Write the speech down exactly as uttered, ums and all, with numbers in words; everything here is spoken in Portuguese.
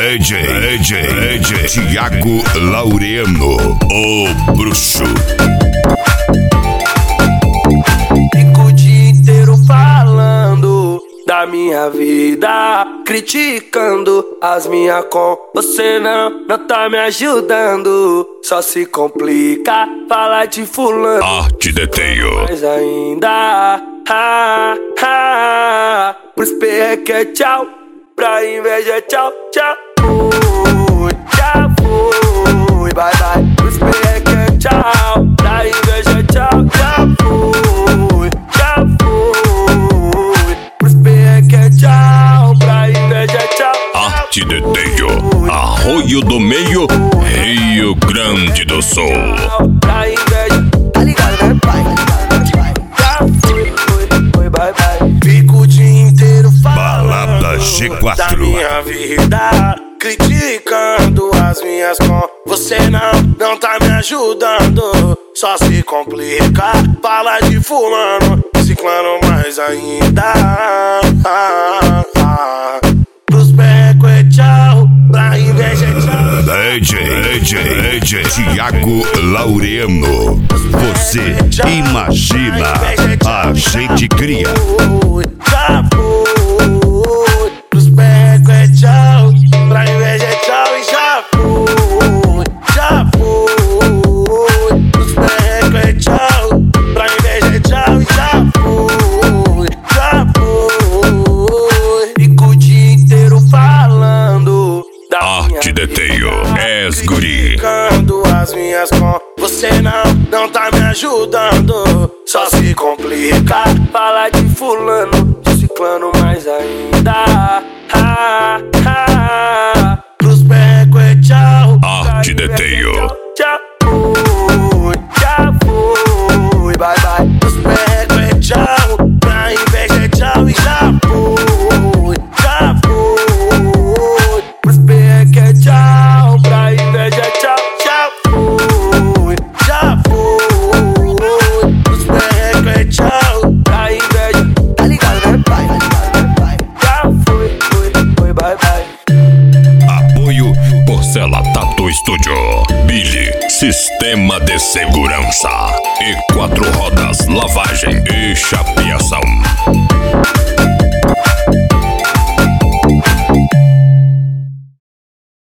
D J, D J, D J Thiago Laureano, o bruxo. Fico o dia inteiro falando da minha vida, criticando as minhas com você não, não tá me ajudando. Só se complica falar de fulano. Ah, te detenho. Mas ainda, ah, ah, pros perreque é tchau, pra inveja é tchau, tchau. Fui, já fui, bye bye. Pros perreque é tchau, pra inveja é tchau, já fui, já fui. Pros perreque é tchau, pra inveja é tchau. Ah, te detenho. Arroio do Meio, Rio Grande do Sul. Pra inveja, tá ligado, né, pai? Já fui, fui, fui, bye bye. Fico o dia inteiro falando Balada G quatro da minha vida, criticando as minhas com você não, não tá me ajudando. Só se complica, fala de fulano, ciclano mais ainda. Ah, ah, pros becos é tchau, pra inveja é tchau. D J, D J, D J Thiago Laureano. Você imagina, a gente cria. Já fui, pros becos é tchau, pra inveja é tchau e já fui, já fui, pros becos é tchau, pra inveja é tchau e já fui, já fui. Fico o dia inteiro falando da Ah, minha te detenho. vida, És guri. criticando as minhas com você não, não tá me ajudando. Só se complica, fala de fulano, de ciclano mais ainda. Ah, ah, pros becos é tchau. Ah, te detenho. Já fui, já fui, bye bye. Pros becos é tchau, pra inveja é tchau e já fui, já fui. Pros becos é tchau, pra inveja é tchau, já fui, já fui. Pros becos é tchau, pra inveja, tá ligado, né, pai? Já fui, fui, fui, bye bye. Apoio Porcela Tattoo Studio, Billy, Sistema de Segurança e Quatro Rodas, Lavagem e Chapeação.